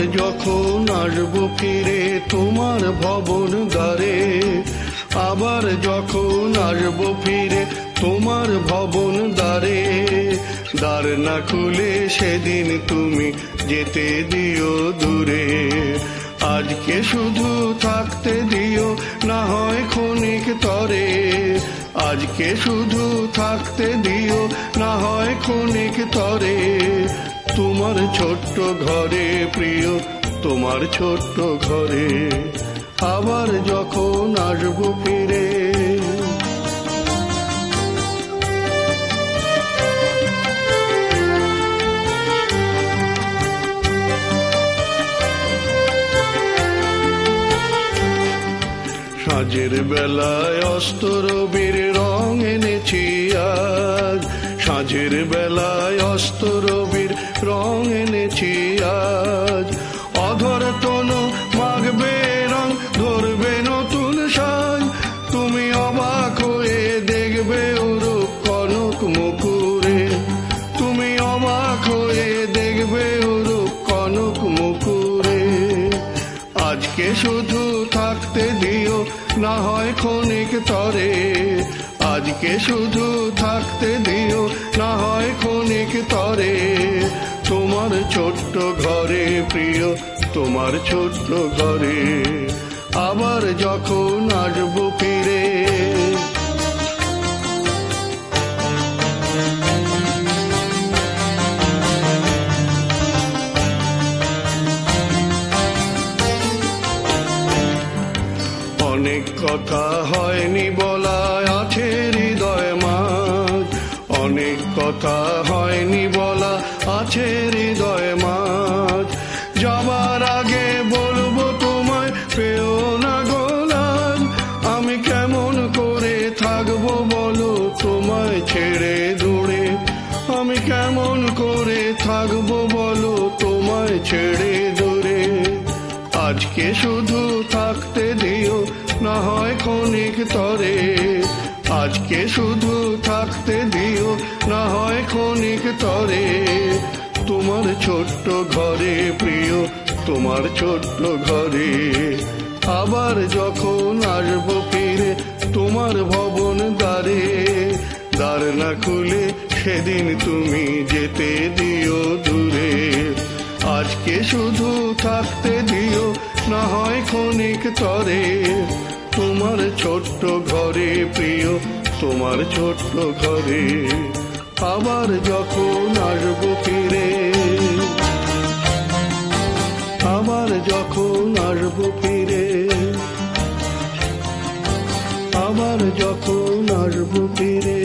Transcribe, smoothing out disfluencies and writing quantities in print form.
যখন আসবো ফিরে তোমার ভবন দ্বারে, আবার যখন আসবো ফিরে তোমার ভবন দ্বারে, দ্বার না খুলে সেদিন তুমি যেতে দিও দূরে। আজকে শুধু থাকতে দিও না হয় ক্ষণিক তরে, আজকে শুধু থাকতে দিও না হয় ক্ষণিক তরে। তোমার ছোট্ট ঘরে প্রিয়, তোমার ছোট্ট ঘরে, আবার যখন আসবো ফিরে। সাঁঝের বেলায় অস্ত রবির রং এনেছি আজ, সাঁঝের বেলায় অস্ত রবির রং এনেছি আজ। অধর তনু মাগবে রং, ধরবে নতুন সাজ, তুমি অবাক হয়ে দেখবে ওরূপ কনক মুকুরে, তুমি অবাক হয়ে দেখবে ওরূপ কনক মুকুরে। আজকে শুধু থাকতে দিও না হয় ক্ষণিক তরে, আজকে শুধু থাকতে দিও না হয় ক্ষণিক তরে। তোমার ছোট্ট ঘরে প্রিয়, তোমার ছোট্ট ঘরে, আবার যখন আসবো ফিরে। অনেক কথা হয়নি বলা আছে হৃদয় মাঝ, অনেক কথা হয়নি বলা আছে হৃদয় মাঝ। যাবার আগে বলবো তোমায় পেও না গোলাজ, আমি কেমন করে থাকবো বলো তোমায় ছেড়ে দূরে, আমি কেমন করে থাকবো বলো তোমায় ছেড়ে দূরে। আজকে শুধু থাকতে দিও না হয় ক্ষণিক তরে, আজকে শুধু থাকতে দিও না হয় ক্ষণিক তরে। তোমার ছোট্ট ঘরে প্রিয়, তোমার ছোট্ট ঘরে, আবার যখন আসবো ফিরে তোমার ভবন দ্বারে, দ্বার না খুলে সেদিন তুমি যেতে দিও দূরে। আজকে শুধু থাকতে দিও না হয় ক্ষণিক তরে, তোমার ছোট্ট ঘরে প্রিয়, তোমার ছোট্ট ঘরে, আবার যখন আসবো ফিরে, আবার যখন আসবো ফিরে, আবার যখন আসবো ফিরে।